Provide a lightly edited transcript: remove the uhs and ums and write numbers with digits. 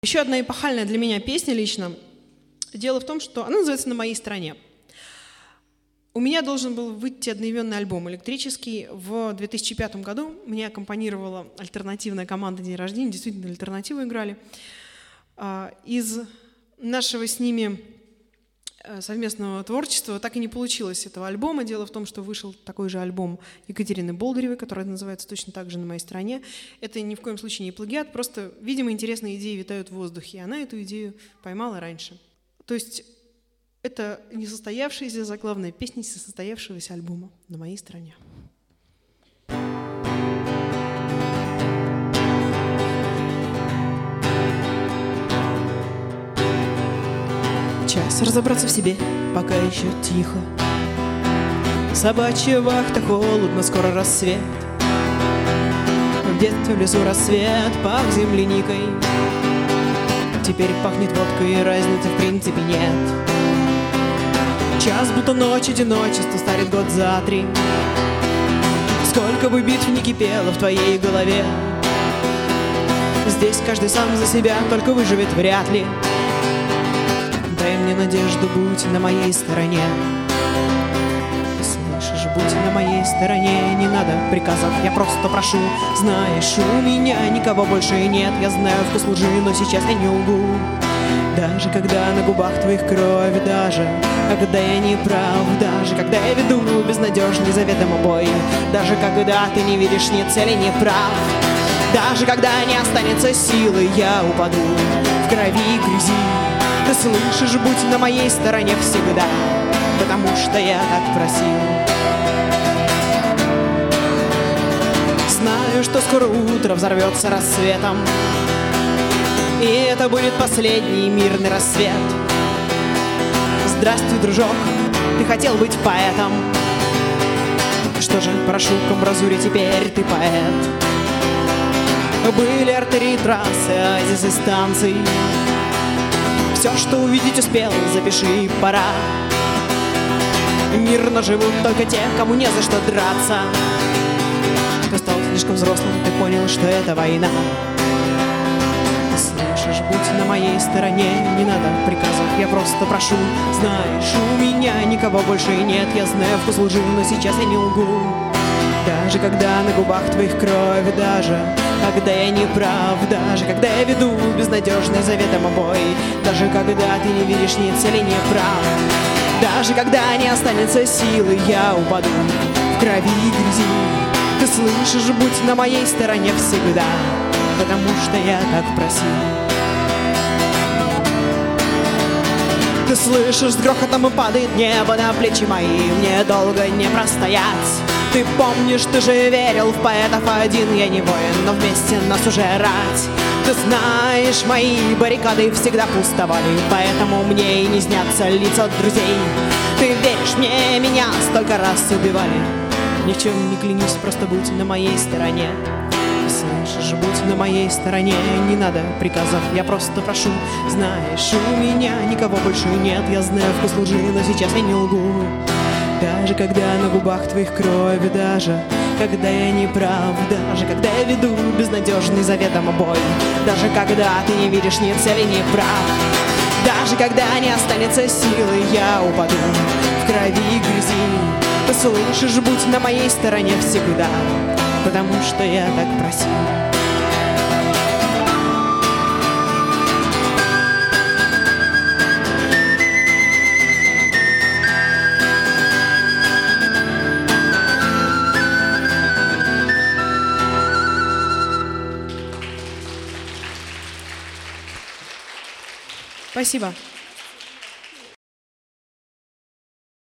Еще одна эпохальная для меня песня лично. Дело в том, что она называется «На моей стороне». У меня должен был выйти одноименный альбом электрический. В 2005 году мне аккомпанировала альтернативная команда «День рождения». Действительно, альтернативу играли. Из нашего с ними совместного творчества так и не получилось этого альбома. Дело в том, что вышел такой же альбом Екатерины Болдыревой, который называется точно так же «На моей стороне». Это ни в коем случае не плагиат, просто, видимо, интересные идеи витают в воздухе, и она эту идею поймала раньше. То есть это несостоявшаяся заглавная песня несостоявшегося альбома «На моей стороне». Час разобраться в себе, пока еще тихо. Собачья вахта, холодно, скоро рассвет. Где-то в лесу рассвет, пах земляникой. Теперь пахнет водкой, разницы в принципе нет. Час будто ночь, одиночество старит год за 3. Сколько бы битв не кипело в твоей голове, здесь каждый сам за себя, только выживет вряд ли. Дай мне надежду, будь на моей стороне. Слышишь, будь на моей стороне. Не надо приказов, я просто прошу. Знаешь, у меня никого больше нет. Я знаю вкус лжи, но сейчас я не лгу. Даже когда на губах твоих кровь, даже когда я не прав, даже когда я веду безнадежный заведомо бой, даже когда ты не видишь ни цели, ни прав, даже когда не останется силы, я упаду в крови и грязи. Ты слышишь, будь на моей стороне всегда, потому что я так просил. Знаю, что скоро утро взорвется рассветом, и это будет последний мирный рассвет. Здравствуй, дружок, ты хотел быть поэтом. Что же, прошу, к амбразуре теперь ты поэт. Были артерии, трассы, оазисы, станций. Все, что увидеть успел, запиши, пора. Мирно живут только те, кому не за что драться. Ты стал слишком взрослым, ты понял, что это война. Ты слышишь, будь на моей стороне. Не надо приказов, я просто прошу. Знаешь, у меня никого больше нет. Я знаю вкус лжи, но сейчас я не лгу. Даже когда на губах твоих кровь, даже когда я не прав, даже когда я веду безнадежный заведомо бой, даже когда ты не видишь ни цели, ни прав, даже когда не останется силы, я упаду в крови и грязи. Ты слышишь, будь на моей стороне всегда, потому что я так просил. Ты слышишь, с грохотом и падает небо на плечи мои. Мне долго не простоять. Ты помнишь, ты же верил в поэтов. Один я не воин, но вместе нас уже рать. Ты знаешь, мои баррикады всегда пустовали, поэтому мне и не снятся лица друзей. Ты веришь мне, меня столько раз убивали. Ни в чем не клянусь, просто будь на моей стороне. Слышишь, будь на моей стороне. Не надо приказов, я просто прошу. Знаешь, у меня никого больше нет. Я знаю вкус лжи, но сейчас я не лгу. Даже когда на губах твоих кровь, даже когда я не прав, даже когда я веду безнадежный заведомо бой, даже когда ты не видишь ни цели, ни прав, даже когда не останется силы, я упаду в крови и грязи. Ты слышишь, будь на моей стороне всегда, потому что я так просил. Спасибо.